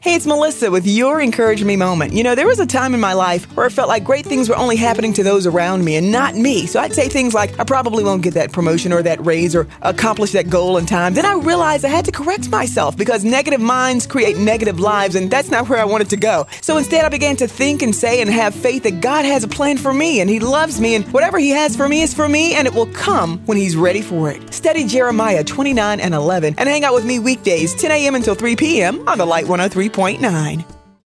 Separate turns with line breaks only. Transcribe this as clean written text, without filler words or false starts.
Hey, it's Melissa with your Encourage Me moment. You know, there was a time in my life where I felt like great things were only happening to those around me and not me. So I'd say things like, I probably won't get that promotion or that raise or accomplish that goal in time. Then I realized I had to correct myself because negative minds create negative lives, and that's not where I wanted to go. So instead, I began to think and say and have faith that God has a plan for me and He loves me, and whatever He has for me is for me, and it will come when He's ready for it. Study Jeremiah 29 and 11 and hang out with me weekdays, 10 a.m. until 3 p.m. on the Light 103.9.